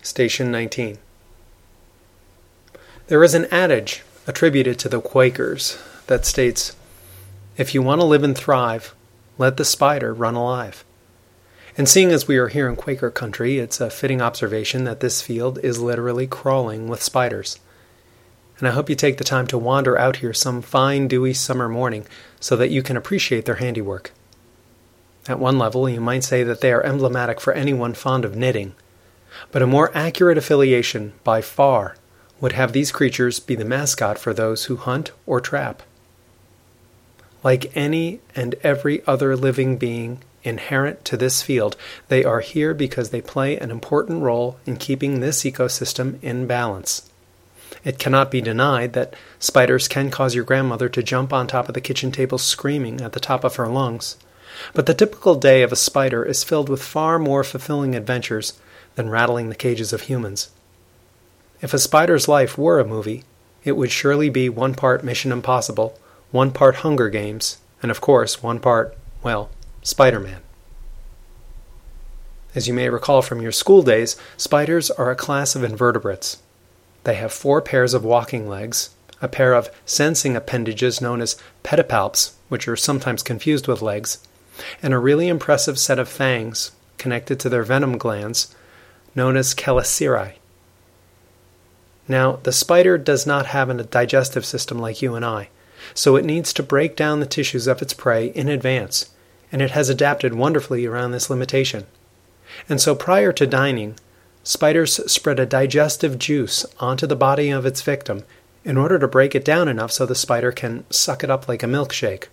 Station 19. There is an adage attributed to the Quakers that states, "If you want to live and thrive, let the spider run alive." And seeing as we are here in Quaker country, it's a fitting observation that this field is literally crawling with spiders. And I hope you take the time to wander out here some fine, dewy summer morning so that you can appreciate their handiwork. At one level, you might say that they are emblematic for anyone fond of knitting, but a more accurate affiliation, by far, would have these creatures be the mascot for those who hunt or trap. Like any and every other living being inherent to this field, they are here because they play an important role in keeping this ecosystem in balance. It cannot be denied that spiders can cause your grandmother to jump on top of the kitchen table screaming at the top of her lungs, but the typical day of a spider is filled with far more fulfilling adventures than rattling the cages of humans. If a spider's life were a movie, it would surely be one part Mission Impossible, one part Hunger Games, and of course one part, well, Spider-Man. As you may recall from your school days, spiders are a class of invertebrates. They have 4 pairs of walking legs, a pair of sensing appendages known as pedipalps, which are sometimes confused with legs, and a really impressive set of fangs connected to their venom glands known as chelicerae. Now, the spider does not have a digestive system like you and I, so it needs to break down the tissues of its prey in advance, and it has adapted wonderfully around this limitation. And so prior to dining, spiders spread a digestive juice onto the body of its victim in order to break it down enough so the spider can suck it up like a milkshake.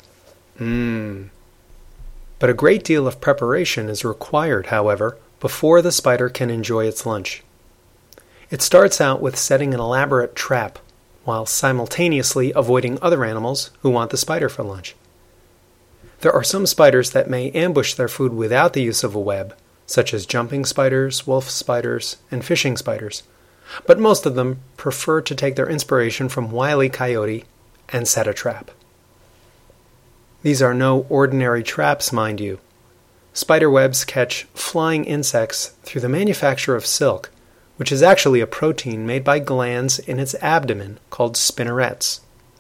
But a great deal of preparation is required, however, before the spider can enjoy its lunch. It starts out with setting an elaborate trap, while simultaneously avoiding other animals who want the spider for lunch. There are some spiders that may ambush their food without the use of a web, such as jumping spiders, wolf spiders, and fishing spiders, but most of them prefer to take their inspiration from Wile E. Coyote and set a trap. These are no ordinary traps, mind you. Spider webs catch flying insects through the manufacture of silk, which is actually a protein made by glands in its abdomen called spinnerets.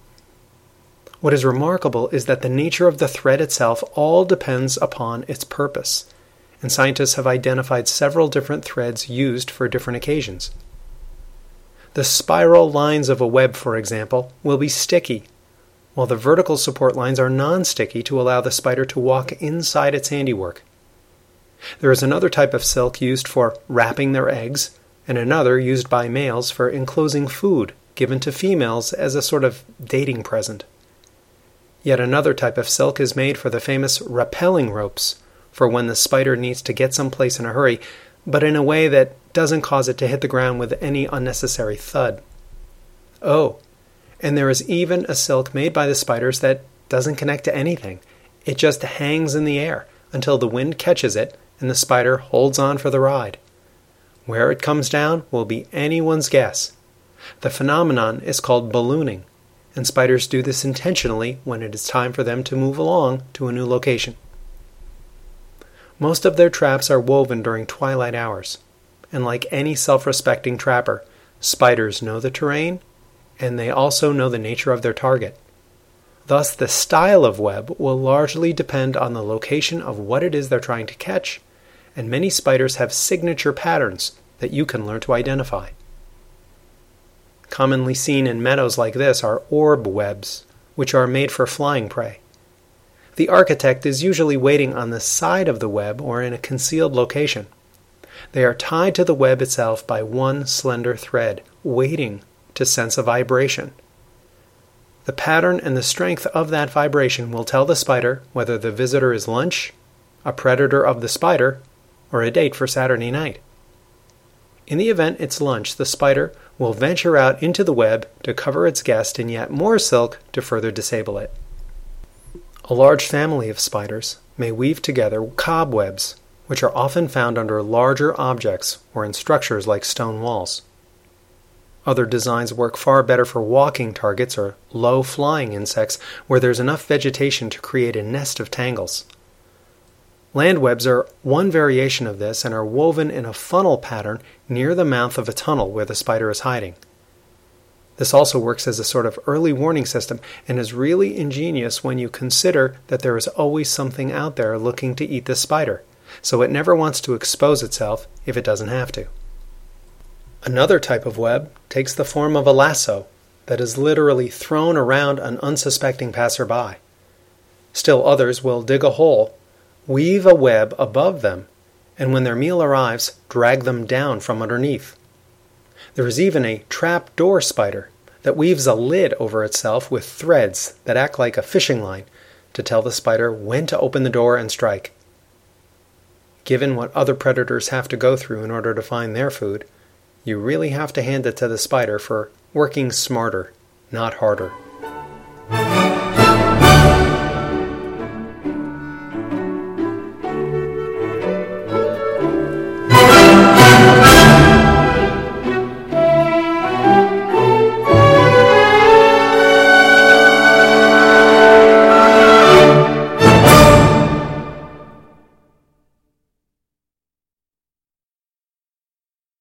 What is remarkable is that the nature of the thread itself all depends upon its purpose, and scientists have identified several different threads used for different occasions. The spiral lines of a web, for example, will be sticky, while the vertical support lines are non-sticky to allow the spider to walk inside its handiwork. There is another type of silk used for wrapping their eggs, and another used by males for enclosing food given to females as a sort of dating present. Yet another type of silk is made for the famous rappelling ropes, for when the spider needs to get someplace in a hurry, but in a way that doesn't cause it to hit the ground with any unnecessary thud. Oh, and there is even a silk made by the spiders that doesn't connect to anything. It just hangs in the air until the wind catches it and the spider holds on for the ride. Where it comes down will be anyone's guess. The phenomenon is called ballooning, and spiders do this intentionally when it is time for them to move along to a new location. Most of their traps are woven during twilight hours, and like any self-respecting trapper, spiders know the terrain, and they also know the nature of their target. Thus, the style of web will largely depend on the location of what it is they're trying to catch, and many spiders have signature patterns that you can learn to identify. Commonly seen in meadows like this are orb webs, which are made for flying prey. The architect is usually waiting on the side of the web or in a concealed location. They are tied to the web itself by one slender thread, waiting to sense a vibration. The pattern and the strength of that vibration will tell the spider whether the visitor is lunch, a predator of the spider, or a date for Saturday night. In the event it's lunch, the spider will venture out into the web to cover its guest in yet more silk to further disable it. A large family of spiders may weave together cobwebs, which are often found under larger objects or in structures like stone walls. Other designs work far better for walking targets or low-flying insects where there's enough vegetation to create a nest of tangles. Land webs are one variation of this and are woven in a funnel pattern near the mouth of a tunnel where the spider is hiding. This also works as a sort of early warning system and is really ingenious when you consider that there is always something out there looking to eat the spider, so it never wants to expose itself if it doesn't have to. Another type of web takes the form of a lasso that is literally thrown around an unsuspecting passerby. Still others will dig a hole, weave a web above them, and when their meal arrives, drag them down from underneath. There is even a trap door spider that weaves a lid over itself with threads that act like a fishing line to tell the spider when to open the door and strike. Given what other predators have to go through in order to find their food, you really have to hand it to the spider for working smarter, not harder.